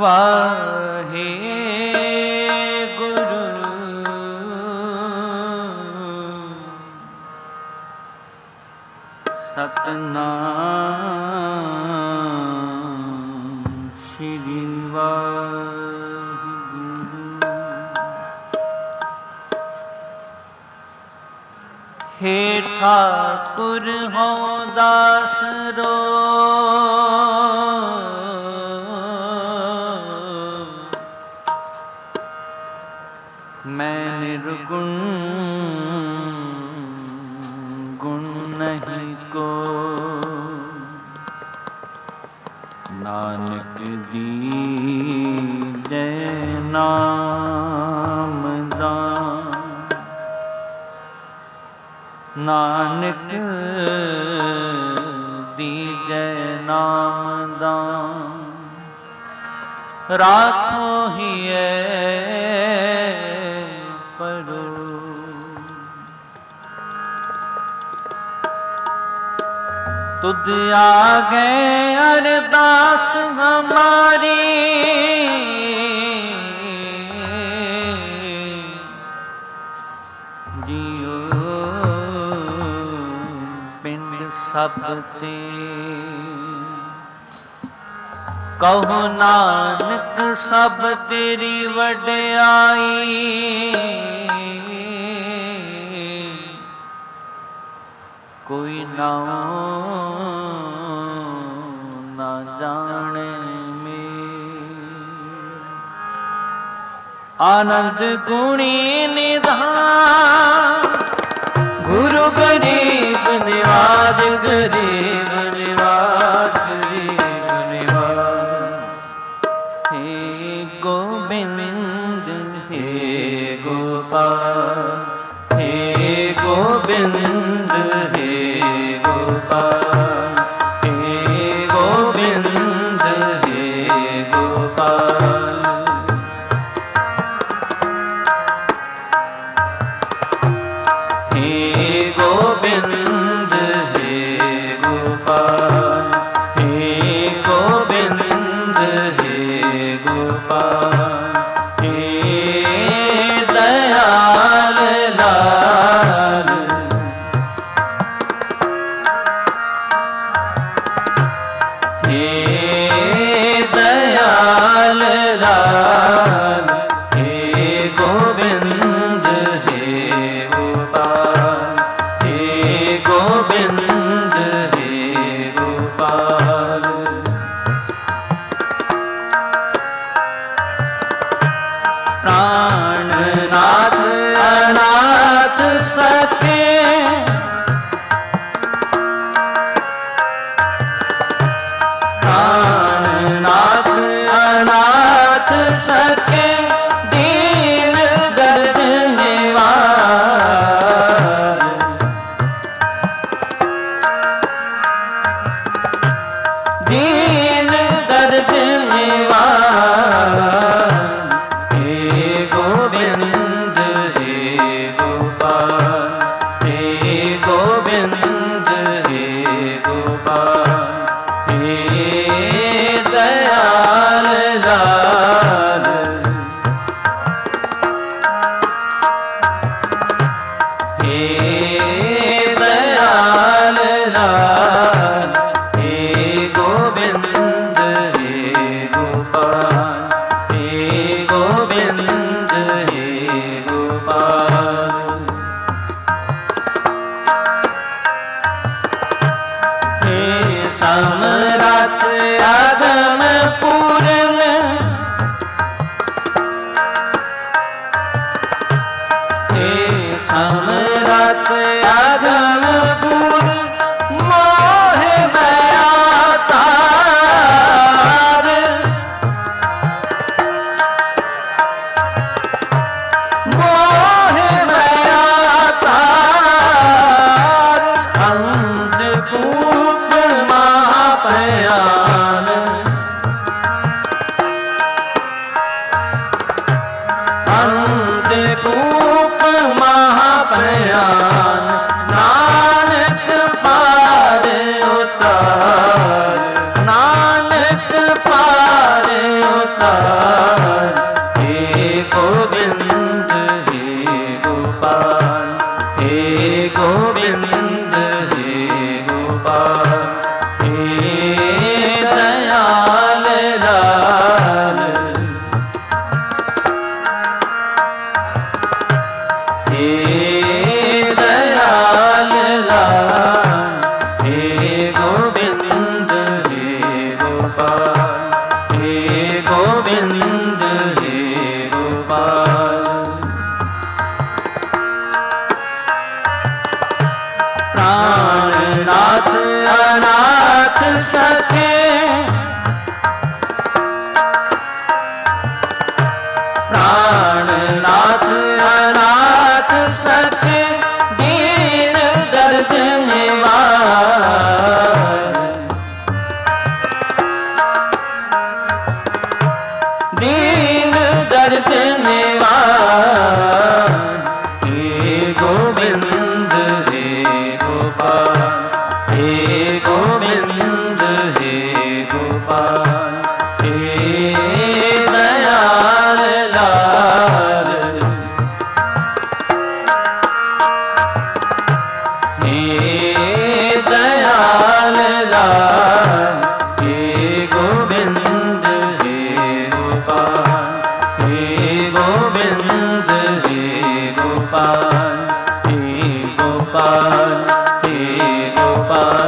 वाहे गुरु सतनाम श्री वाहिगुरु। हे ठाकुर हो दास रो मैं निर्गुण गुण नहीं को नानक दीजै नाम दान। नानक दीजै नाम दान राखो हिए परो। तुद आगे अरदास हमारी जियो पिंड सब ते कहो नानक सब तेरी वड्याई। कोई ना जाने में आनंद गुणी निधान। गुरु गरीब निवाज गरीब निवाज गरीब निवाज। हे गोविंद हे गोपाल हे गोविंद हे गोपाल हे गोविंद हे गोपाल। हे गोविंद हे गोपाल हे गोविंद हे गोपाल। हे दयाल लाल हे दयाल लाल हे गोविंद हे गोपाल हे गोविंद हे गोपाल। प्राणनाथ अनाथ सखे प्राणनाथ अनाथ सखे दीन दर्द निवार। दीन दर्द निवार। हे गोविंद हे गोपाल हे गोविंद हे गोपाल। हे दयाल लाल हे दयाल लाल हे गोविंद हे गोपाल हे गोविंद हे गोपाल। हे सम्राट आगम पूर्ण हे सम्राट आगम पूर्ण मोह माया तार। मोह माया तार अंधकूप महाभयान। अंधकूप महाभयान नानक पार उतार नानक पार उतार। सके प्राणनाथ अनाथ सखे दीन दर्द निवार दीन दर्द निवार हे गोविंद हे गोपाल हे गोविंद हे गोपाल हे दयाल लाल हे दयाल लाल हे गोविंद हे गोपाल हे गोविंद हे गोपाल हे गोपाल हे गोपाल।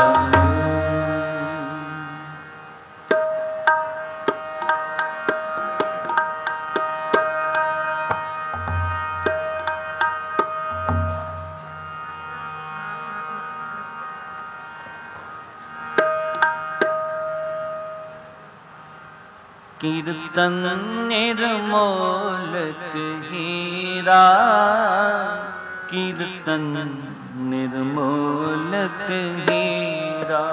कीर्तन निर्मोलक हीरा कीर्तन निर्मोलक हीरा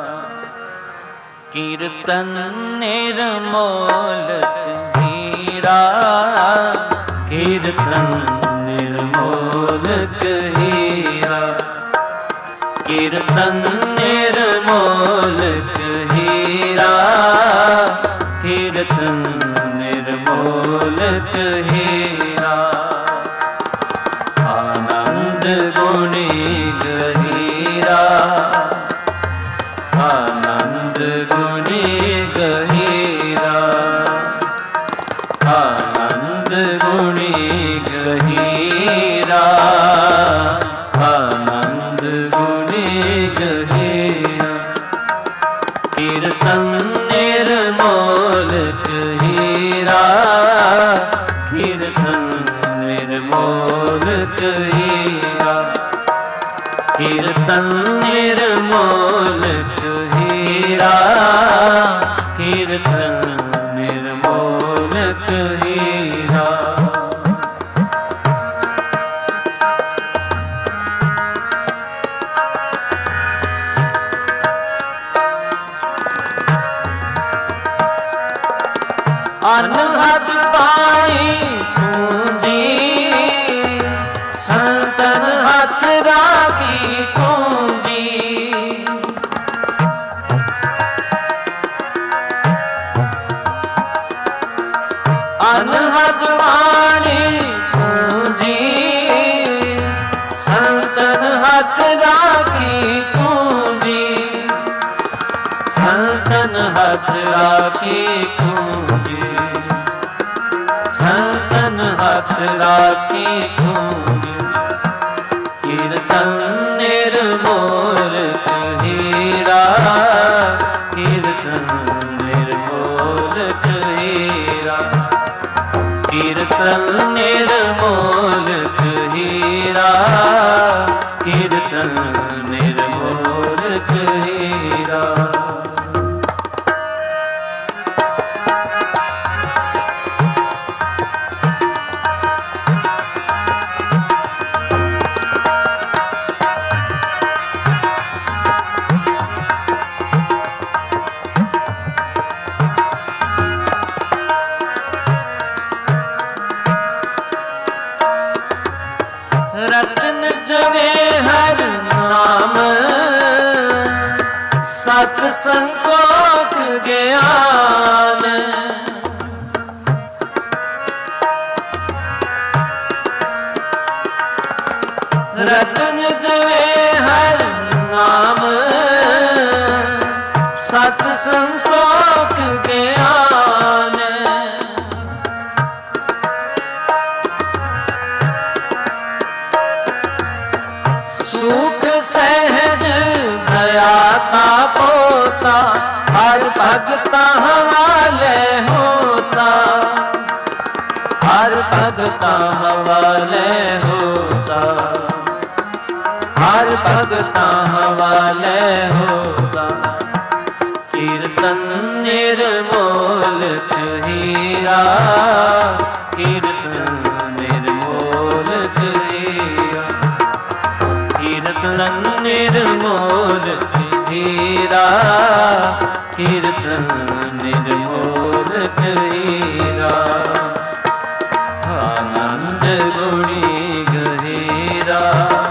कीर्तन निर्मोलक हीरा कीर्तन निर्मोलक हीरा कीर्तन निर्मोलक हीरा कीर्तन निर्मोलक हीरा आनंद गुणी गहीरा आनंद गुणी गहीरा आनंद गुणी गहीरा आनंद गुणी गहीरा कीर्तन निर्मोलक हीरा कीर्तन निर्मोलक हीरा कीर्तन निर्मोलक हीरा कीर्तन निर्मोलक हीरा। अनहद पानी पूंजी संतन हाथ राखी पूंजी अनहद पानी पूंजी संतन हाथ राखी पूंजी संतन हाथ राखी पूंजी संतन हाथ राखी पूंजी कीर्तन निर्मोलक हीरा कीर्तन निर्मोलक हीरा कीर्तन निर्मोलक हीरा कीर्तन निर्मोलक हीरा। रत्न जवे हर नाम सत संकोच ज्ञान रत्न जवे हर नाम सत संकोच ज्ञान सुख सहज भयाता पोता हर भगता हवाले होता हर भगता हवाले होता हर भगता हवाले होता निर्मोल हीरा, कीर्तन निर्मोल हीरा, कीर्तन निर्मोल हीरा, कीर्तन निर्मोल हीरा। आनंद गुणी गहीरा,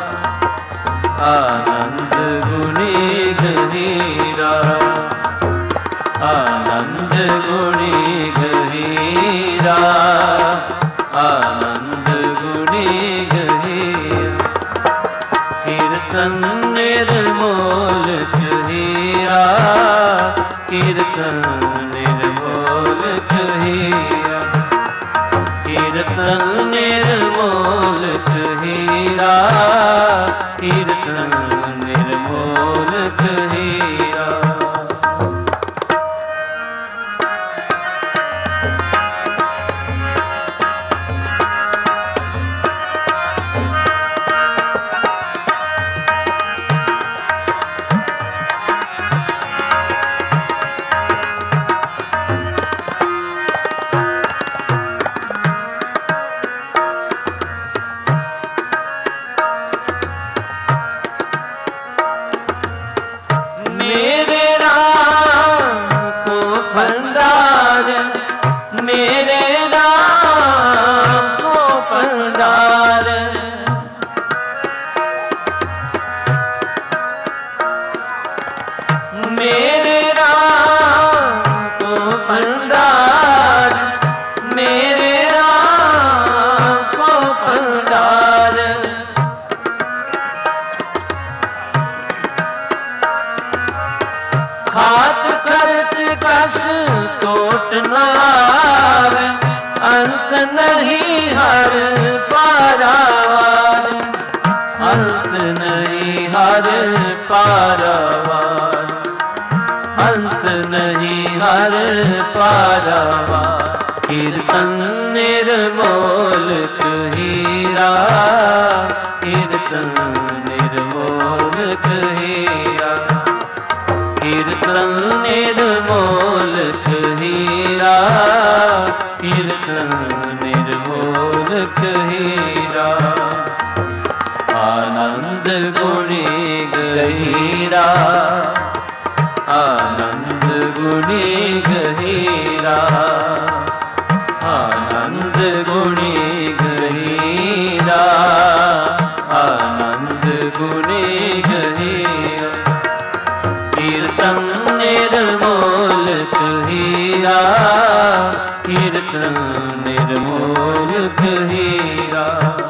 आनंद गुणी गहीरा, आनंद गुणी गहीरा, आनंद गुणी गहीरा। कीर्तन निर्मोल हीरा, कीर्तन निर्मोल हीरा, कीर्तन निर्मोल हीरा, कीर्तन निर्मोल हीरा। हाथ खर्च कस टोट न आवे, अंत नहीं हर पारावार, अंत नहीं हर पारावार, अंत नहीं हर पारावार। कीर्तन निर्मोल हीरा, कीर्तन निर्मोल हीरा, कीर्तन निर्मोल हीरा, कीर्तन निर्मोल हीरा। आनंद गुणी गहीरा, आनंद गुणी गहीरा, आनंद गुणी गहीरा, आनंद गुणी गहीरा। कीर्तन निर्मोल हीरा, कीर्तन निर्मोल हीरा।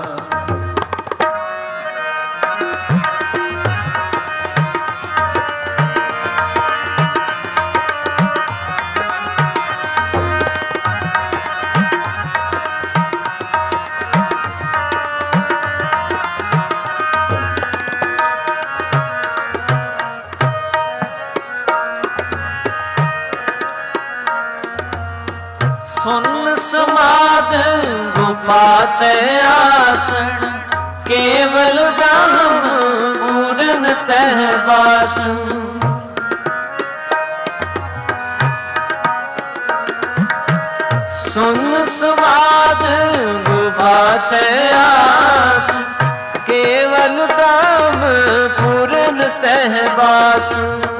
सुन समाध गुफा ते आसन, केवल ब्रह्म पूर्ण तह वासन। सुन समाध गुफा ते आसन, केवल ब्रह्म पूर्ण तह वासन।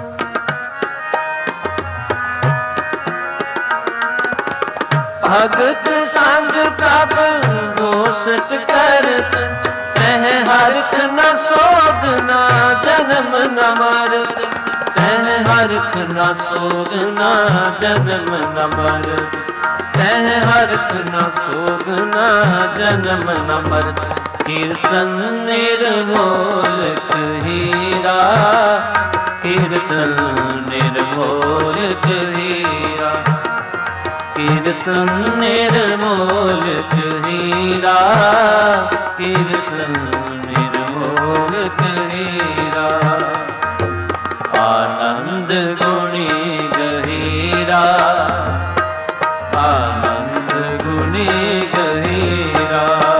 भगत संग कब घोषित करत, तह हरख न सोग न जन्म न मरत, तह हरख न सोग न जन्म न मरत, तह हरख न सोग न जन्म न मरत। कीर्तन निर्मोल हीरा, कीर्तन निर्मोल हीरा, कीर्तन निर्मोल हीरा, कीर्तन निर्मोल हीरा। आनंद गुणी गहीरा, आनंद गुणी गहीरा,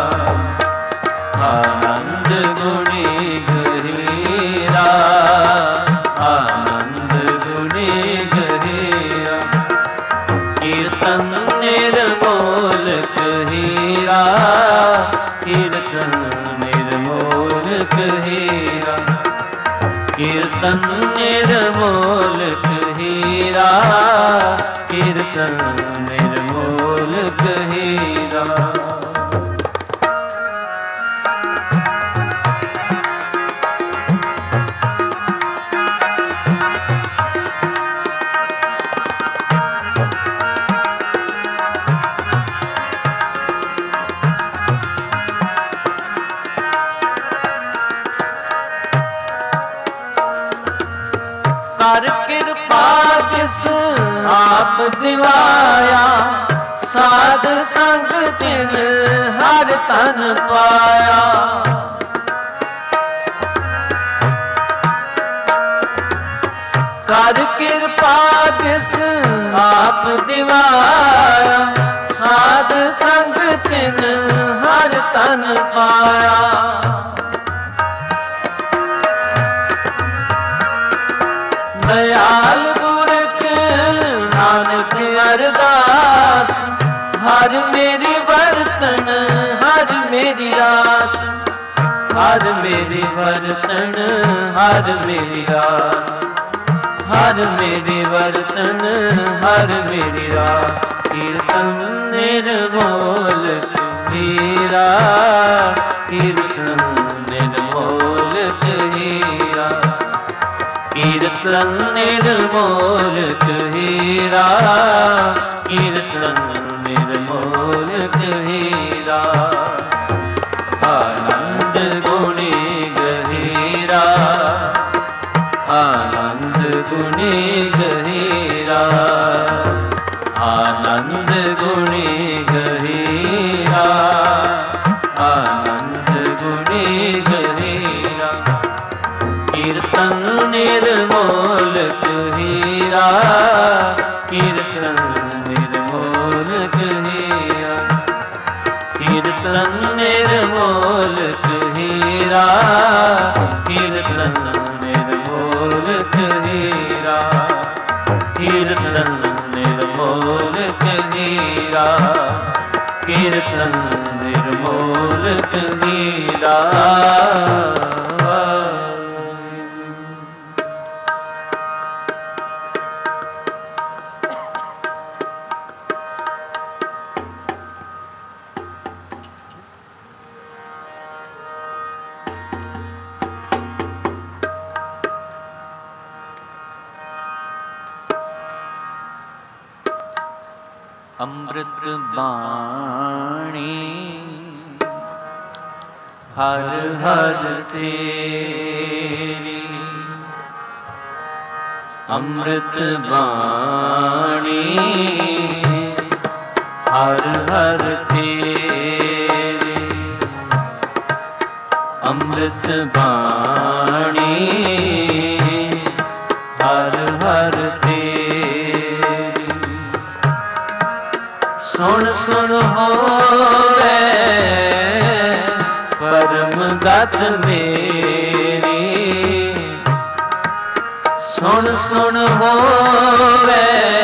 आनंद गुणी गहीरा, आनंद गुणी गहीरा। ਹੀਰਾ, ਕੀਰਤਨ ਨਿਰਮੋਲਕ ਹੀਰਾ, ਕੀਰਤਨ ਨਿਰਮੋਲਕ ਹੀਰਾ, ਕੀਰਤਨ ਨਿਰਮੋਲਕ ਹੀਰਾ। ਕਰ ਕਿਰਪਾ ਜਿਸ ਆਪ ਦਿਵਾਇਆ, ਸਾਧ ਸੰਗ ਤਿਨ ਹਰ ਤਨ ਪਾਇਆ। ਕਰ ਕਿਰਪਾ ਜਿਸ ਆਪ ਦਿਵਾਇਆ, ਸਾਧ ਸੰਗ ਤਿਨ ਹਰ ਤਨ ਪਾਇਆ। ਦਇਆਲ ਪੁਰਖ ਨਾਨਕ ਅਰਦਾਸ, ਹਰ ਮੇਰੀ ਵਰਤਨ ਹਰ ਮੇਰੀ ਆਸ, ਹਰ ਮੇਰੀ ਵਰਤਨ ਹਰ ਮੇਰੀ ਆਸ, ਹਰ ਮੇਰੀ ਵਰਤਨ ਹਰ ਮੇਰੀ ਆਸ। ਕੀਰਤਨ ਨਿਰਮੋਲਕ ਹੀਰਾ, ਕੀਰਤਨ ਨਿਰਮੋਲਕ ਹੀਰਾ, ਕੀਰਤਨ ਨਿਰਮੋਲਕ ਹੀਰਾ, ਕੀਰਤਨ ਨਿਰਮੋਲਕ ਹੀਰਾ। ਆਨੰਦ ਗੁਣੀ ਗਹੀਰਾ, ਆਨੰਦ ਗੁਣੀ ਗਹੀਰਾ, ਆਨੰਦ ਗੁਣੀ ਗਹੀਰਾ, ਆਨੰਦ ਗੁਣੀ ਗਹੀਰਾ। ਕੀਰਤਨ ਨਿਰਮੋਲਕ ਹੀਰਾ, ਕੀਰਤਨ ਨਿਰਮੋਲਕ ਹੀਰਾ, ਕੀਰਤਨ ਨਿਰਮੋਲਕ ਹੀਰਾ, ਕੀਰਤਨ ਨਿਰਮੋਲਕ ਹੀਰਾ, ਕੀਰਤਨ ਨਿਰਮੋਲਕ ਹੀਰਾ, ਕੀਰਤਨ ਨਿਰਮੋਲਕ ਹੀਰਾ। ਅੰਮ੍ਰਿਤ ਬਾਣੀ ਹਰ ਹਰ ਤੇਰੀ, ਅੰਮ੍ਰਿਤ ਬਾਣੀ ਹਰ ਹਰ ਤੇਰੀ, ਅੰਮ੍ਰਿਤ ਬਾਣੀ ਹਰ ਹਰ ਤੇਰੀ। ਸੁਣ ਸੁਣ ਹੋਵੇ ਪਰਮ ਗਤ ਮੇਰੀ, ਸੁਣ ਸੁਣ ਹੋਵੇ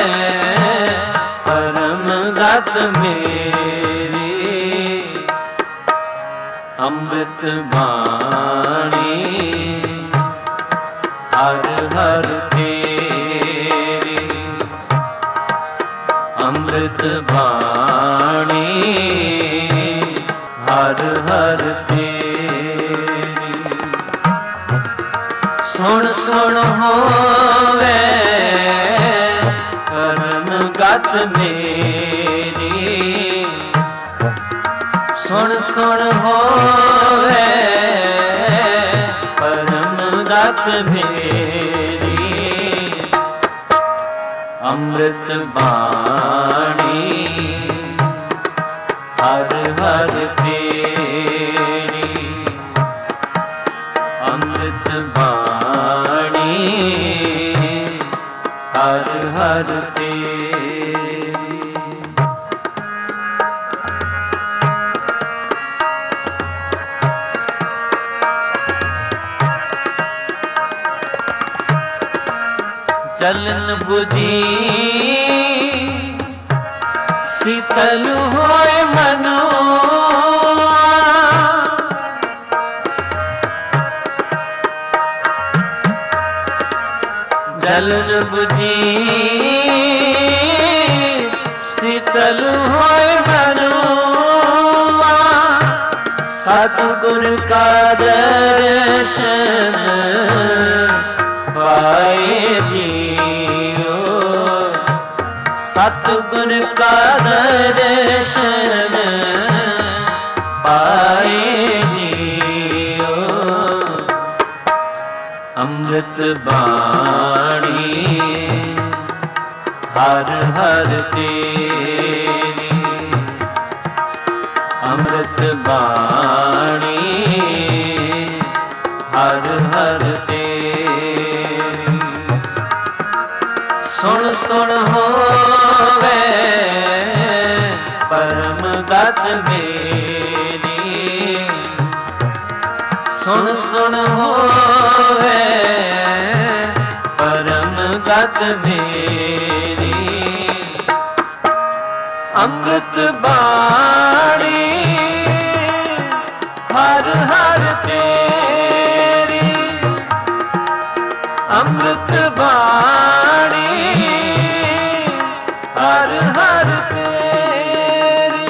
ਪਰਮ ਗਤ ਮੇਰੀ। ਅੰਮ੍ਰਿਤ ਬਾਣੀ ਹਰ ਹਰ ਤੇਰੀ, ਅੰਮ੍ਰਿਤ ਬਾਣੀ ਹਰ ਹਰ ਤੇਰੀ। ਸੁਣ ਸੁਣ ਹੋਵੇ ਪਰਮ ਗਤ ਮੇਰੀ, ਸੁਣ ਸੁਣ ਹੋਵੇ ਪਰਮ ਗਤ ਮੇਰੀ। ਅੰਮ੍ਰਿਤ ਬਾਣੀ ਹਰ ਹਰ ਤੇਰੀ, ਅੰਮ੍ਰਿਤ ਬਾਣੀ ਹਰ ਹਰ ਤੇਰੀ। ਚਲਨ ਬੁਝੀ ਸੀਤਲ ਹੋਏ ਮਨੋ, सतगुर का दर्शन पाए जियो, सतगुर का दर्शन पाए जियो। अमृत बाणी हर हर तेरी, अमृत बाणी हर हर तेरी। सुन सुन होवे परम गत मेरी, सुन सुन होवे परम गत मेरी। अमृत बाणी हर हर तेरी, अमृत बाणी हर हर तेरी।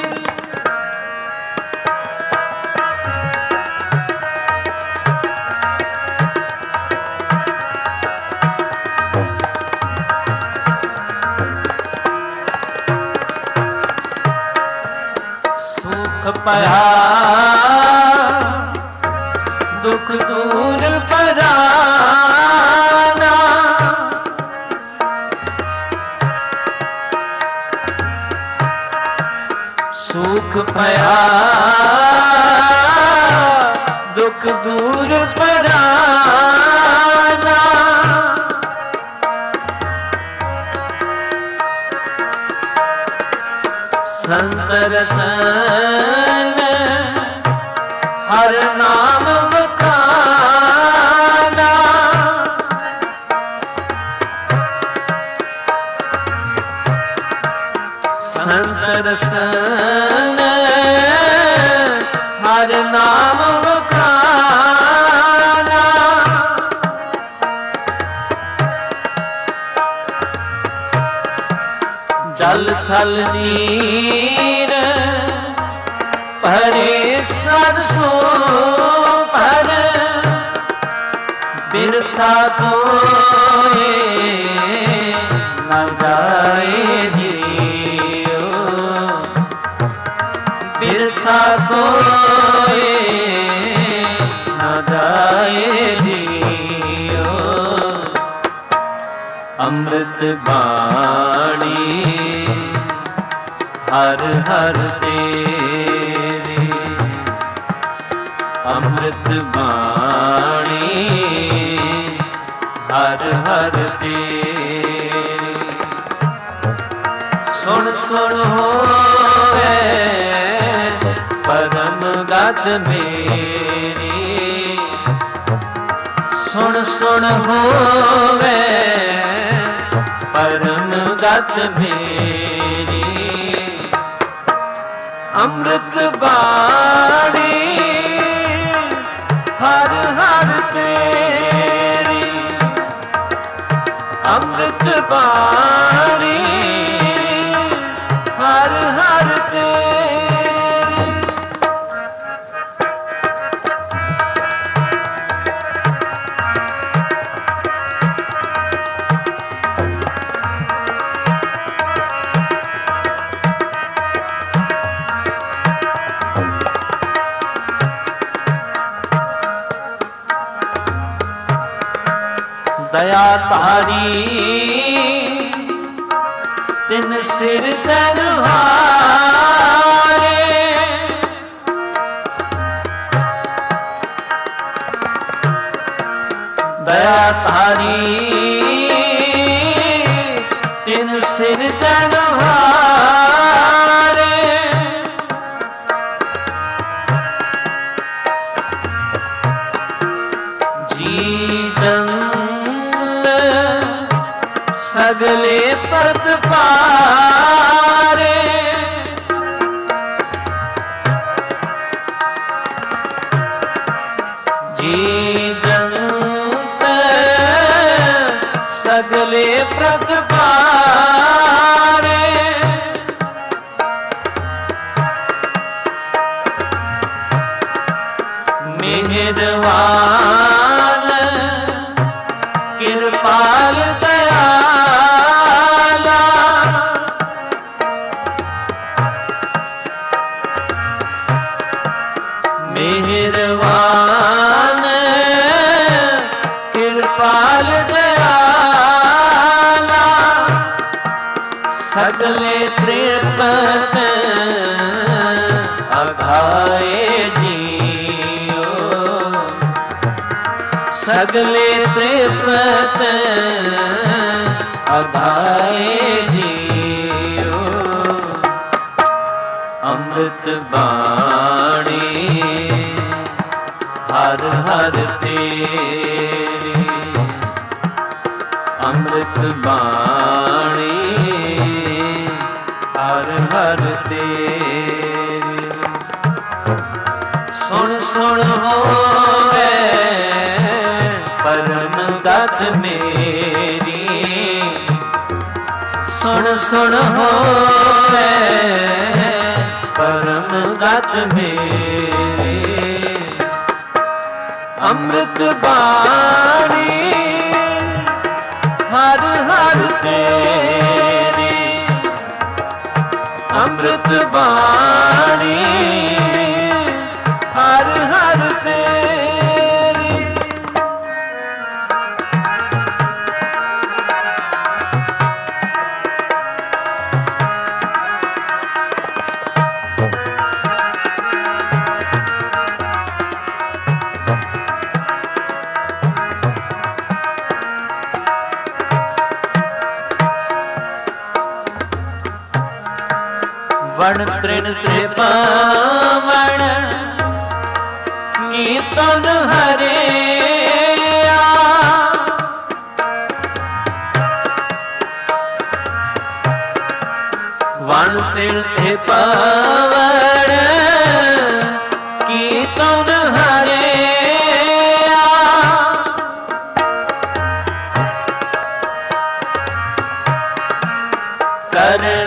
सुख पया दुख दूर पराना, सुख पया दुख दूर पराना। संत रसन हर नाम बखाना, संत रसन हर नाम बखाना। जल थल नीर भरे सरसों पर, बिरथा कोए न जाए जियो, बिरथा कोए न जाए जियो। अमृत बाणी हर हर तेरी, अमृत बाणी हर हर तेरी। सुन सुन होवे परम गत मेरी, सुन सुन होवे परम गत मेरी। अमृत बाणी हर हर तेरी, अमृत बाणी हर हर तेरी। दया तारी तिन सिर तनहारे, दया तारी तिन सिर तनहारे। जी सगले परत पारे, जी जंत सगले परत पारे। ਮਿਹਰਵਾਨ ਕਿਰਪਾਲ ਦਇਆਲਾ ਮਿਹਰਵਾਨ ਕਿਰਪਾਲ ਦਇਆਲਾ ਸਗਲੇ ਤ੍ਰਿਪਤ ਅਘਾਏ ਜੀਓ ਸਗਲੇ ਤ੍ਰਿਪਤ ਅਘਾਏ ਜੀਓ ਅੰਮ੍ਰਿਤ ਬਾਣੀ ਹਰ ਹਰ ਤੇਰੀ ਅੰਮ੍ਰਿਤ ਬਾਣੀ ਹਰ ਹਰ ਤੇਰੀ ਸੁਣ ਸੁਣ ਹੋਵੇ ਪਰਮ ਗਤ ਮੇਰੀ ਸੁਣ ਸੁਣ ਹੋਵੇ ਪਰਮ ਗਤ ਮੇਰੀ ਅੰਮ੍ਰਿਤ ਬਾਣੀ ਹਰ ਹਰ ਤੇਰੀ ਅੰਮ੍ਰਿਤ ਬਾਣੀ ਹਰ ਹਰ ਤੇਰੀ ਵਣ ਤ੍ਰਿਣ ਤ੍ਰਿਪਾਵਣ ਕੀਰਤਨ ਹਰਿਆ ਵਣ ਤ੍ਰਿਣ ਤ੍ਰਿਪਾਵਣ ਕੀਰਤਨ ਹਰਿਆ ਕਰਨ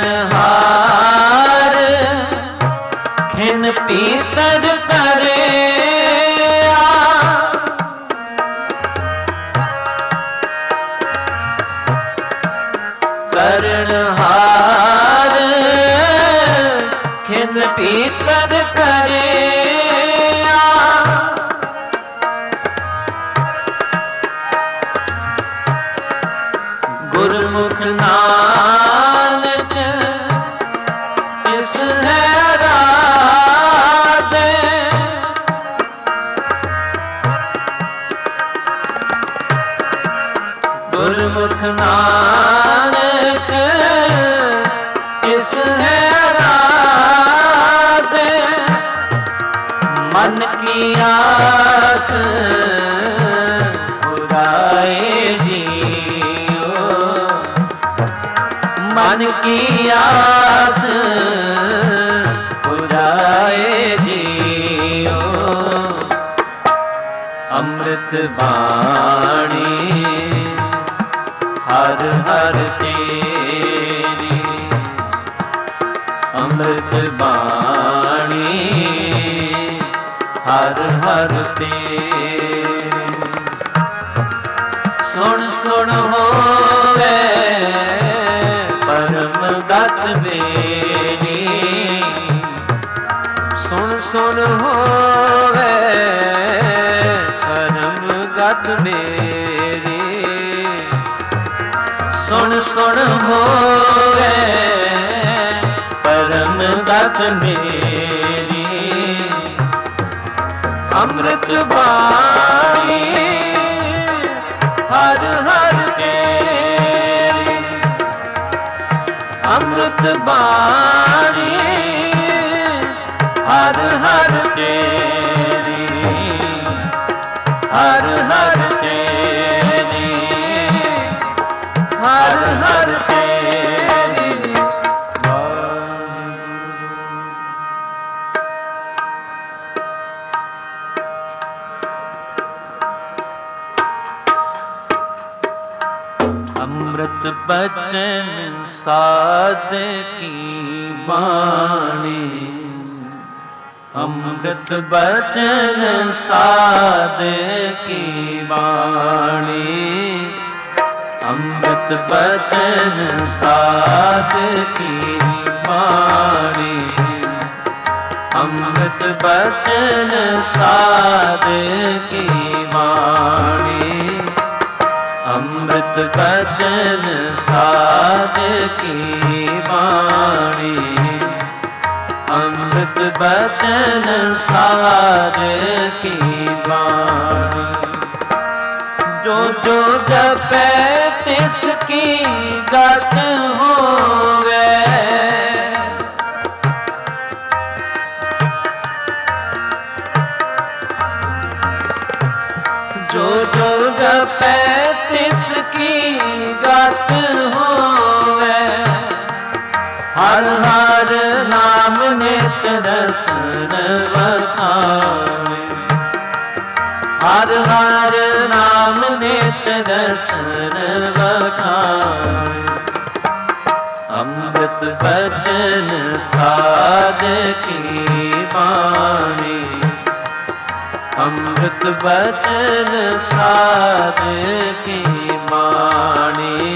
ਖਿਨ ਪੀਤਰ ਕਰਿਆ ਕਰਨ ਹਾਰ ਖਿਨ ਪੀਤਰ ਕਰਿਆ ਗੁਰਮੁਖ ਨਾਨਕ ਇਸ ਹੈ ਗੁਰਮੁਖ ਨਾਨਕ ਇਸ ਹੈ ਰਾਤ ਮਨ ਕੀ ਆਸ ਪੁਰਾਏ ਜੀਓ ਮਨ ਕੀ ਆਸ ਪੁਰਾਏ ਜੀਓ ਅੰਮ੍ਰਿਤ ਬਾਣੀ ਹਰ ਹਰ ਤੇਰੀ ਅੰਮ੍ਰਿਤ ਬਾਣੀ ਹਰ ਹਰ ਤੇਰੀ ਸੁਣ ਸੁਣ ਹੋਵੇ ਪਰਮ ਗਤ ਮੇਰੀ ਸੁਣ ਸੁਣ ਹੋਵੇ ਪਰਮ ਗਤ ਮੇਰੀ ਸੁਣ ਸੁਣ ਹੋਵੇ ਪਰਮ ਗਤ ਮੇਰੀ ਅੰਮ੍ਰਿਤ ਬਾਣੀ ਹਰ ਹਰ ਤੇਰੀ ਅੰਮ੍ਰਿਤ ਬਾਣੀ ਹਰ ਹਰ ਤੇਰੀ ਹਰ ਹਰ ਤੇਰੀ ਹਰ ਹਰ ਤੇਰੀ ਅੰਮ੍ਰਿਤ ਬਚਨ ਸਾਧ ਕੀ ਬਾਣੀ अमृत बचन साध की वाणी, अमृत बचन साध की वाणी, अमृत बचन साध की वाणी, अमृत बचन साध की वाणी, अमृत बचन साध की वाणी। जो जो जपे तिसकी गत होवे, जो जो जपे तिसकी गत होवे, हर हर नाम नित रसन बखावे, हर हर नाम नित रसन बखावे। अमृत बचन साध की वाणी, अमृत बचन साध की वाणी,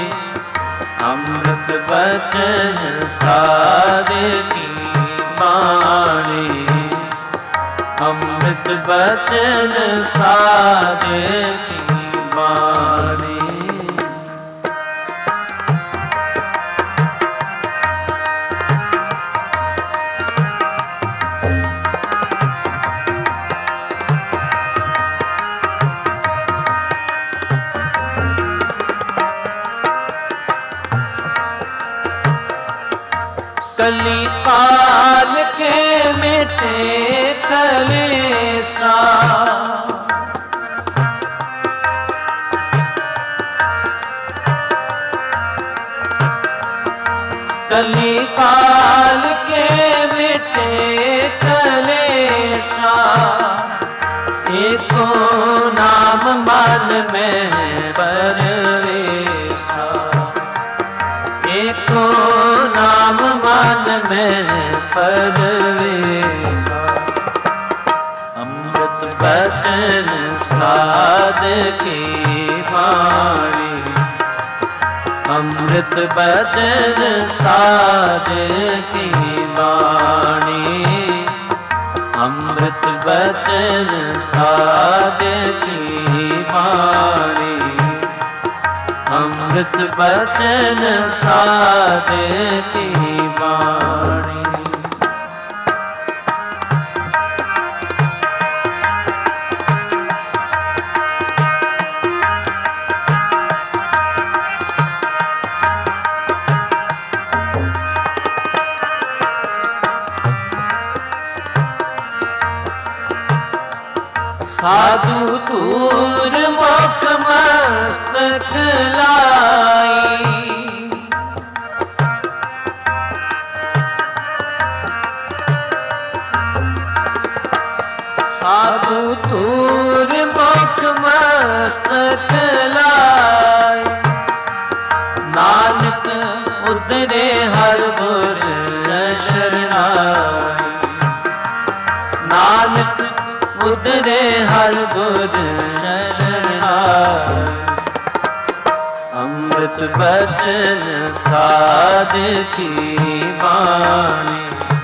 अमृत बचन साध की वाणी, अमृत बचन साध की वाणी। कली काल के मिटे कलेसा, कली काल के मिटे कलेसा, एको नाम मन में परवेसा, एको नाम मन में परवेसा। अमृत बचन साध की वाणी, अमृत बचन साध की वाणी, अमृत बचन साध की वाणी, अमृत बचन साध की वाणी। साधु तूर मुख मस्तक लाई, साधु तूर मुख मस्तक लाई, नानक उतरे हर गुर शरणाई, नानक उतरे हर गुर शरणाई। अमृत बचन साध की वाणी,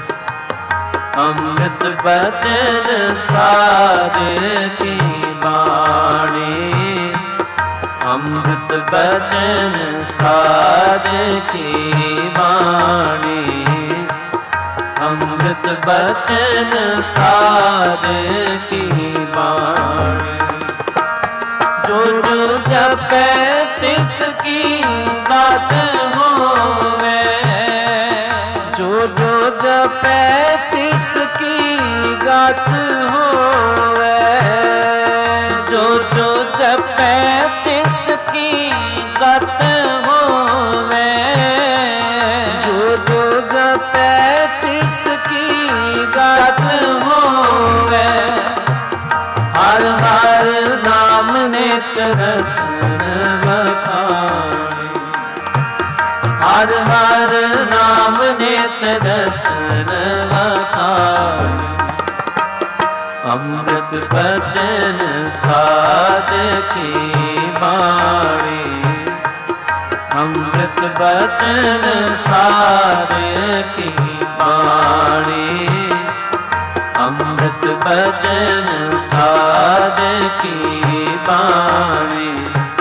अमृत बचन साध की वाणी, अमृत बचन साध की वाणी, अमृत बचन साध की वाणी। जो जो जपे तिसकी बात होवे, जो जो जपे तिसकी गात होवे, जो जो जपे तिसकी गात होवे, जो जो जपे तिसकी गात होवे, हर हर नाम नित रसन बखावे, हर हर नाम नित रसन बखावे। बचन साध की बाणी, अमृत बचन साध की बाणी, अमृत बचन साध की बाणी,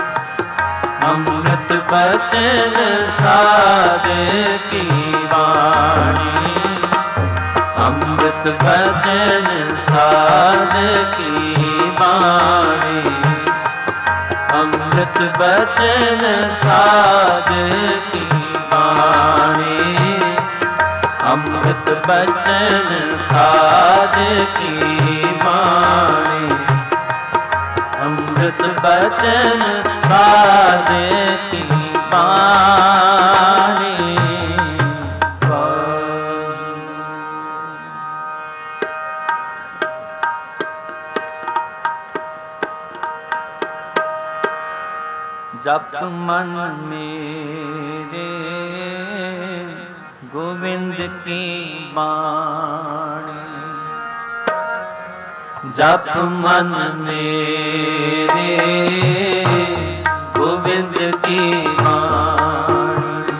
अमृत बचन साध की बाणी, अमृत बचन साध की बाणी, अमृत बचन साध की बाणी, अमृत बचन साध की बाणी, अमृत बचन साध की बाणी। जप मन मेरे गोविंद की बाणी, जप मन मेरे गोविंद की बाणी,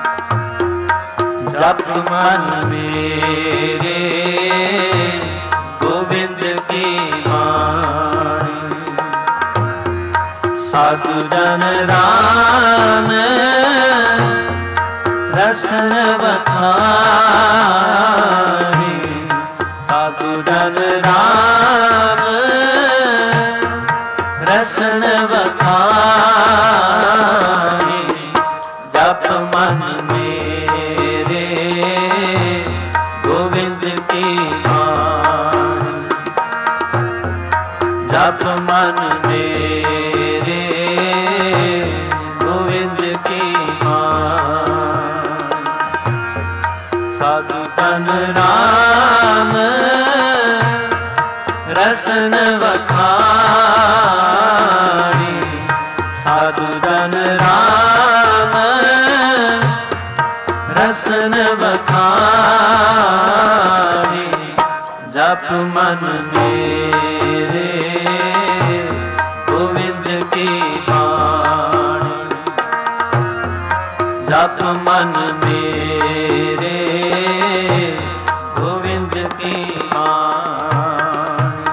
जप मन मेरे गोविंद की बाणी, साधु जन राम रसन बखानी, साधु जन राम रसन बखानी, जप मन मेरे गोविंद की बाणी, जप मन मेरे गोविंद की बाणी, साधु जन राम रसन बखानी, साधु जन राम रसन बखानी, जप मन मेरे गोविंद की बाणी, जप मन मेरे गोविंद की बाणी।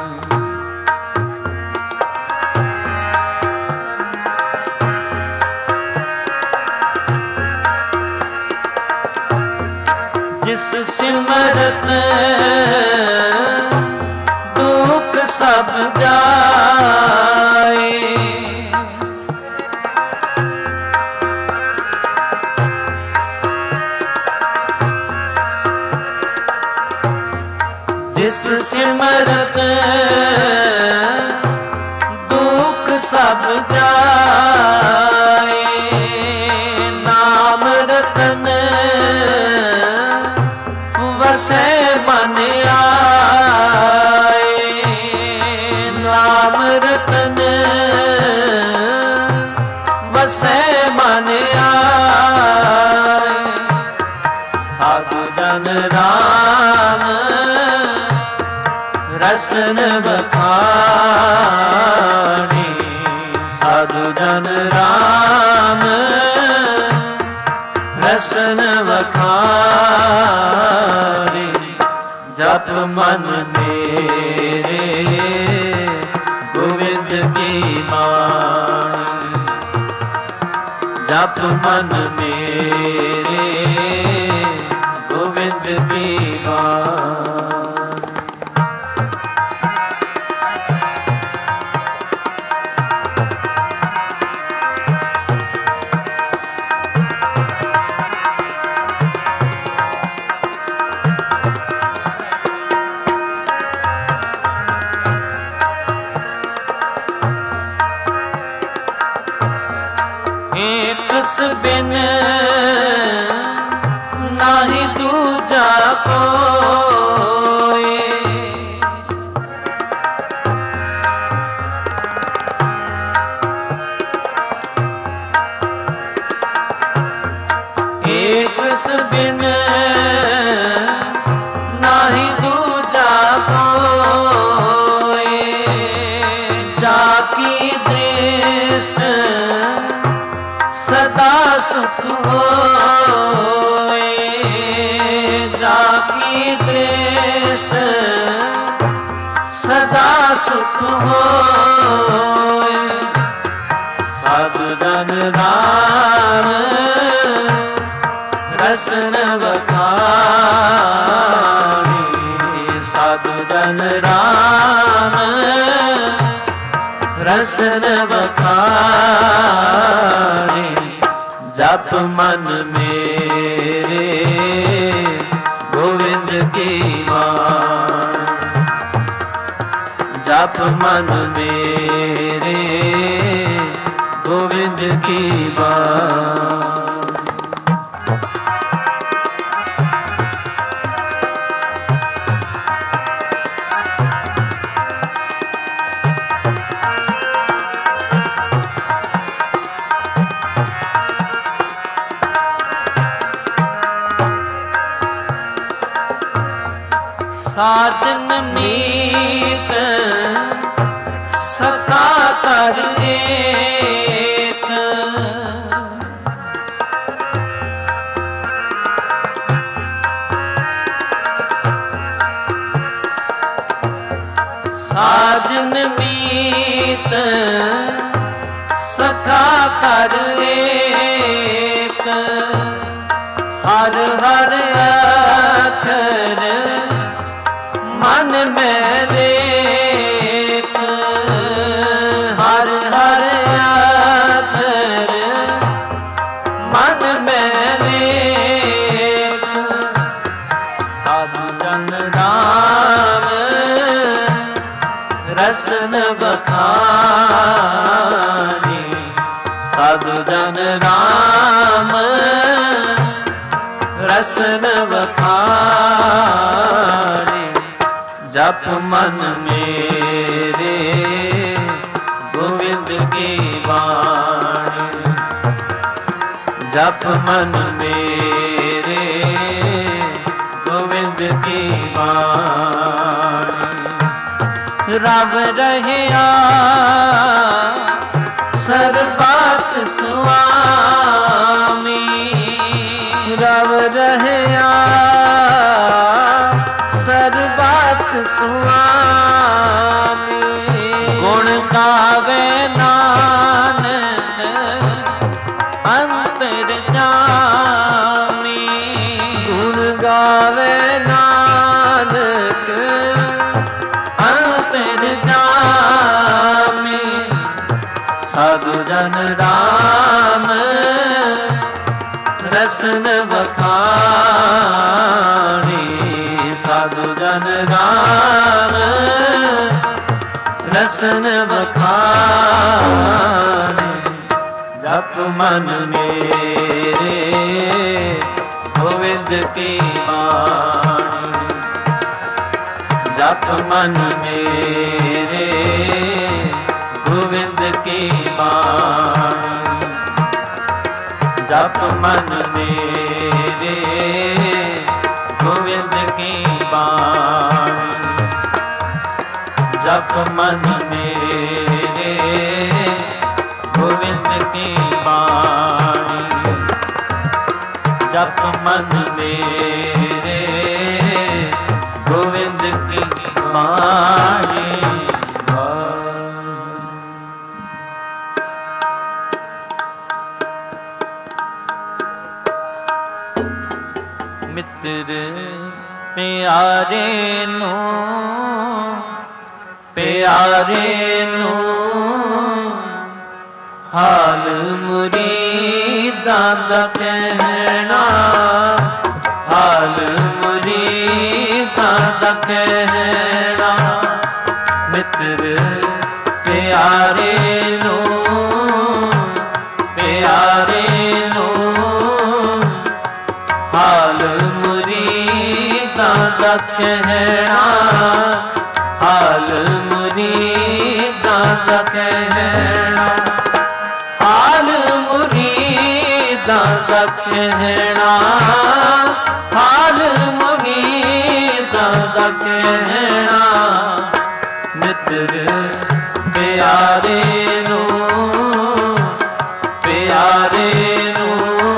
जिस सिमरत दुख सब जाए, जिस सिमरत दुख सब जाए, नाम रतन वसै मन आए, नाम रतन वसै मन आए, साधु जन राम रसन बखानी, साधु जन राम रसन बखानी, जप मन मेरे गोविंद की बाणी, जप मन मेरे गोविंद की बाणी। एकस बिन नाही दूजा कोई, एकस बिन नाही दूजा कोई, सुख होए, जाकी दृष्ट सदा सुख होए। साधु जन राम रसन बखानी, साधु जन राम रसन बखानी। जप मन मेरे गोविंद की बाणी, जप मन मेरे गोविंद की बाणी। साजन मीत सता कर एक, साजन मीत सता कर एक। हर हर अखर मन में लेख, हर हर अखर मन में लेख। साधु जन राम रसन बखानी, साधु जन राम रसन बखानी। जप मन मेरे गोविंद की बाणी, जप मन मेरे गोविंद की बाणी। रव रहिया सर्वत स्वामी, रव रहिया सर्वत स्वामी। गुण गावे नानक अंतरजामी, गुण गावे नानक अंतरजामी। साधु जन राम रसन बखानी, साधु जन राम रसन बखानी। जप मन मेरे गोविंद की बाणी, जप मन मेरे गोविंद की बाणी। जप मन मेरे गोविंद की बाणी, जप मन मेरे गोविंद की बाणी। जप मन मेरे गोविंद की बाणी। मित्र प्यारे नो, प्यारे नो हाल मुरीदां दा कहना, हाल मुरीदां दा कहना। मित्र प्यारे नो, प्यारे नो हाल मुरीदां दा कहना, हाल मुरीदां दा कहना। हाल मुरीदां दा कहना, हाल मुरीदां दा कहना। मित्र प्यारे नो, प्यारे नो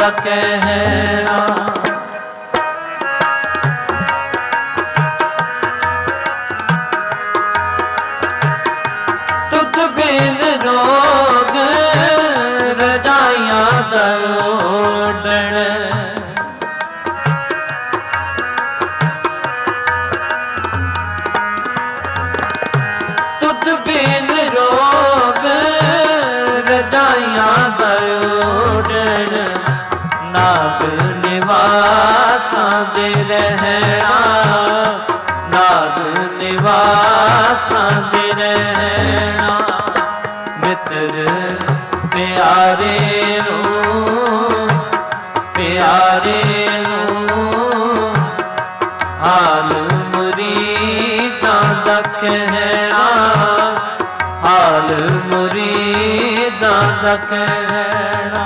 ਦਾ ਕਹਿਣਾ। ਤੁਧ ਬਿਨ ਰੋਗ ਰਜਾਈਆਂ ਦਾ ਓਡਣ, ਤੁਧ ਬਿਨ ਰੋਗ ਰਜਾਈਆਂ ਦਾ ਓਡਣ, ਨਾਗ ਨਿਵਾਸਾਂ ਦੇ ਰਹਿਣਾ, ਨਾਗ ਨਿਵਾਸਾਂ ਦੇ ਰਹਿਣਾ। ਮਿੱਤਰ ਪਿਆਰੇ ਨੂੰ, ਪਿਆਰੇ ਨੂੰ, ਹਾਲ ਮੁਰੀਦਾਂ ਦਾ ਕਹਿਣਾ, ਹਾਲ ਮੁਰੀਦਾਂ ਦਾ ਕਹਿਣਾ।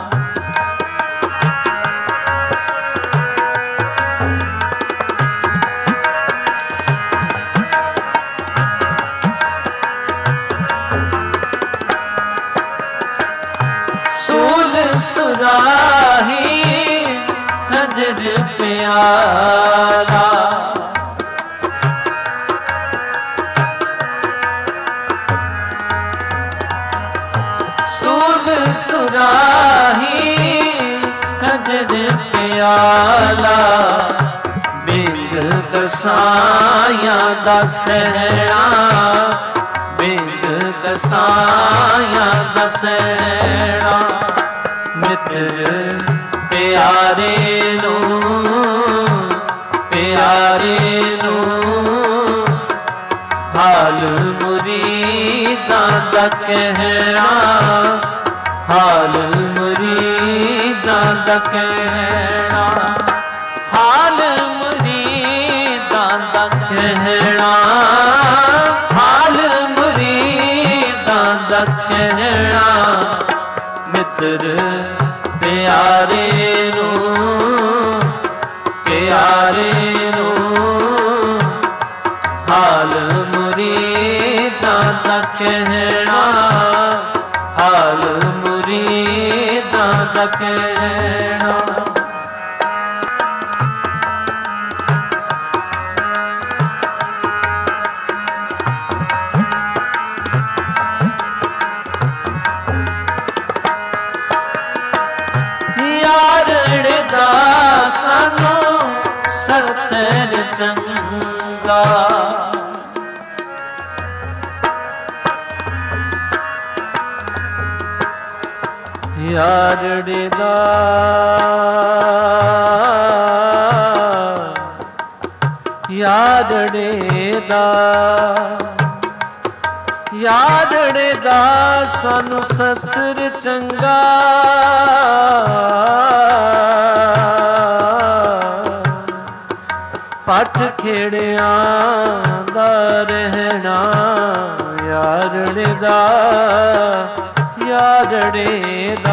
ਸੁਰਾਹੀ ਖਜਰ ਪਿਆਰਾ, ਸੂਲ ਸੁਰਾਹੀ ਖਜਰ ਪਿਆਲਾ, ਬਿੰਦ ਦਸਾਈਆਂ ਦਾ ਸਹਿਣਾ, ਬਿੰਦ ਦਸਾਈਆਂ ਦਾ ਸਹਿਣਾ। ਮਿੱਤਰ ਪਿਆਰੇ ਨੂੰ, ਪਿਆਰੇ ਨੂੰ, ਹਾਲ ਮੁਰੀਦਾਂ ਦਾ ਕਹਿਣਾ, ਹਾਲ ਮੁਰੀਦਾਂ ਦਾ ਕਹਿਣਾ, ਹਾਲ ਮੁਰੀਦਾਂ ਦਾ ਕਹਿਣਾ, ਹਾਲ ਮੁਰੀਦਾਂ ਦਾ ਕਹਿਣਾ। ਮਿੱਤਰ ਪਿਆਰੇ ਨੂੰ, ਪਿਆਰੇ ਨੂੰ, ਹਾਲ ਮੁਰੀਦਾਂ ਦਾ ਕਹਿਣਾ, ਹਾਲ ਮੁਰੀਦਾਂ ਦਾ ਕਹਿਣਾ। ਸਾਨੂੰ ਸਤਰ ਚੰਗਾ, ਯਾਰੜੇ ਦਾ, ਯਾਰੜੇ ਦਾ, ਯਾਰੜੇ ਦਾ ਸਾਨੂੰ ਸਤਰ ਚੰਗਾ। ਪੱਠ ਖੇੜਿਆਂ ਦਾ ਰਹਿਣਾ, ਯਾਰੜੇ ਦਾ, ਯਾਰੜੇ ਦਾ,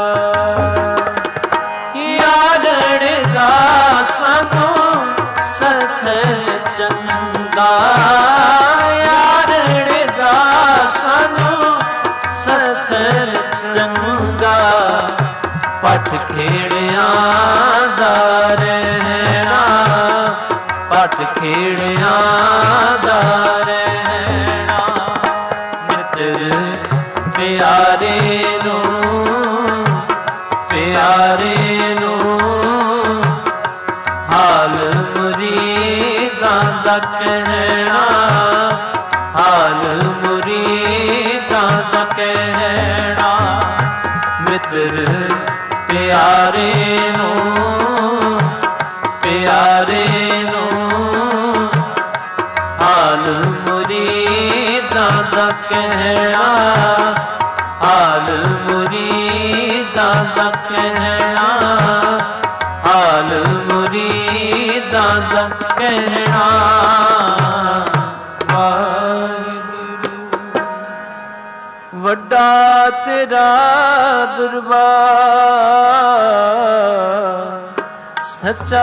ਯਾਰੜੇ ਦਾ ਸਾਨੂੰ ਸਤਰ ਚੰਗਾ, ਯਾਰੜੇ ਦਾ ਸਾਨੂੰ ਸਤਰ ਚੰਗਾ। ਪੱਠ ਖੇੜਿਆਂ ਦਾ ਰਹਿਣਾ, ਪੱਠ ਖੇੜਿਆਂ ਦਾ ਰਹਿਣਾ। ਮਿੱਤਰ ਪਿਆਰੇ ਨੂੰ, ਪਿਆਰੇ ਨੂੰ, ਹਾਲ ਮੁਰੀਦਾਂ ਦਾ ਕਹਿਣਾ, ਹਾਲ ਮੁਰੀਦਾਂ ਦਾ ਕਹਿਣਾ। ਮਿੱਤਰ ਪਿਆਰੇ ਨੂੰ, ਪਿਆਰੇ ਨੂੰ, ਹਾਲ ਮੁਰੀਦਾਂ ਦਾ ਕਹਿਣਾ, ਹਾਲ ਮੁਰੀਦਾਂ ਦਾ ਕਹਿਣਾ, ਹਾਲ ਮੁਰੀਦਾਂ ਦਾ ਕਹਿਣਾ। ਵੱਡਾ ਤੇਰਾ ਦਰਬਾਰ, ਸੱਚਾ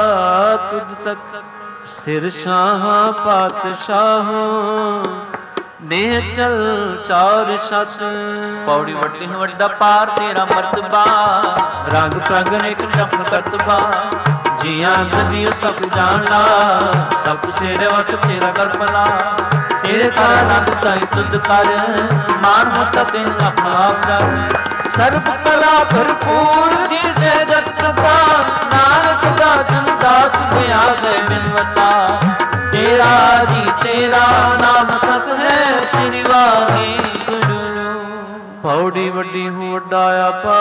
ਤੁਧ ਤੱਕ ਸਿਰ ਸ਼ਾਹਾਂ ਪਾਤਸ਼ਾਹਾਂ, ਮੇਹ ਚਲ ਚਾਰ ਸਤ। ਪੌੜੀ ਵੱਡੀ ਵੱਡਾ ਪਾਰ ਤੇਰਾ ਮਰਤਬਾ, ਰੰਗ ਪ੍ਰੰਗ ਅਨੇਕ ਜਪਨ ਕਰਤਬਾ। ਜੀਆਂ ਜੀਉ ਸਭ ਜਾਣਨਾ, ਸਭ ਤੇਰੇ ਵਸ ਤੇਰਾ ਕਰ ਭਲਾ। ਤੇਰੇ ਕਰ ਰੰਗ ਤਾਈ ਤੁਧ ਕਰ, ਮਾਨ ਹੋਤਾ ਤੈਨੂੰ ਆਪਣਾ ਆਪ ਕਰ। ਸਰਬ ਕਲਾ ਭਰਪੂਰ ਦਿਸੇ ਜਤ ਕਥਾ, ਨਾਨਕ ਦਾਸਨ ਦਾਸ ਤੁਝ ਆ ਗਏ ਬਿਨਵਤਾ। ਤੇਰਾ ਜੀ ਤੇਰਾ ਨਾਮ ਸਤ ਹੈ, ਸ੍ਰੀ ਵਾਹਿਗੁਰੂ। ਪੌੜੀ ਵੱਡੀ ਹੂੰ ਵੱਡਾ ਆਪਾ,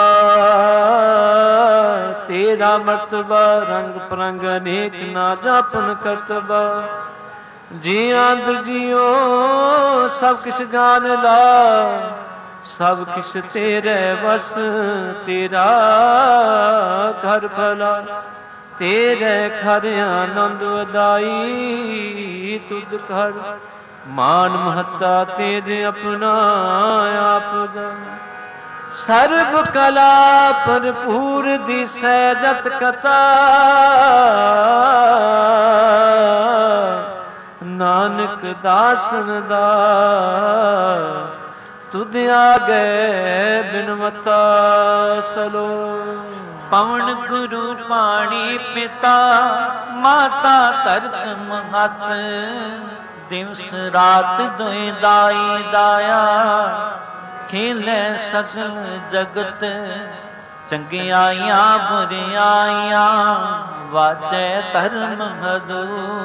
ਤੇਰਾ ਮਰਤਬਾ ਰੰਗ ਪ੍ਰੰਗ ਅਨੇਕ ਨਾ ਜਾਪਨ ਕਰਤਬਾ। ਜੀਆਂ ਦਰਜੀਓ ਸਭ ਕਿਛ ਜਾਣ ਲਾ, ਸਭ ਕਿਛ ਤੇਰੇ ਵਸ ਤੇਰਾ ਘਰ ਭਲਾ। ਤੇਰੇ ਘਰ ਆਨੰਦ ਵਧਾਈ ਤੁਧ ਘਰ, ਮਾਨ ਮਹੱਤਾ ਤੇਰੇ ਆਪਣਾ ਆਪ ਦਾ। ਸਰਬ ਕਲਾ ਭਰਪੂਰ ਦਿਸੈ ਜਤ ਕਥਾ, ਨਾਨਕ ਦਾਸਨ ਦਾ ਤੁਧ ਆਗੇ ਬਿਨਵਤਾ ਸਲੋ। ਪਵਨ ਗੁਰੂ ਪਾਣੀ ਪਿਤਾ, ਮਾਤਾ ਧਰਤ ਮਹਤ। ਦਿਵਸ ਰਾਤ ਦੁਇ ਦਾਈ ਦਾਇਆ, ਖੇਲੇ ਸਗਲ ਜਗਤ। ਚੰਗਿਆਈਆਂ ਬੁਰਿਆਈਆਂ, ਵਾਜੈ ਧਰਮ ਹਦੂ।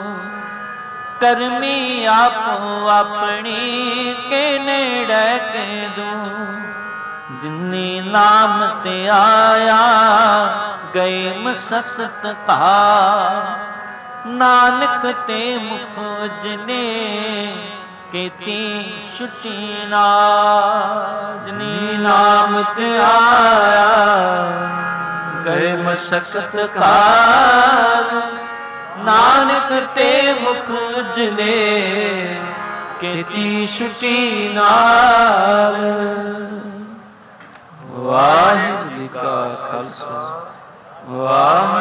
ਕਰਮੀ ਆਪੋ ਆਪਣੀ, ਕੇ ਨੇੜੇ ਕੇ ਦੂਰ। ਜਿਨੀ ਨਾਮ ਤੇ ਆਇਆ, ਗਏ ਮਸਕਤ ਕਾ। ਨਾਨਕ ਤੇ ਮੁਖ ਉਜਲੇ, ਕੀਤੀ ਛੁਟੀ ਨਾ। ਜਿਨੀ ਨਾਮ ਤੇ ਆਇਆ, ਗਏ ਮਸਕਤ ਕਾ। ਨਾਨਕ ਤੇ ਮੁਖ ਉਜਲੇ, ਕੀਤੀ ਛੁਟੀ ਨਾਲ। ਵਾਹਿਗੁਰੂ ਜੀ ਕਾ ਖਾਲਸਾ, ਵਾਹਿਗੁਰੂ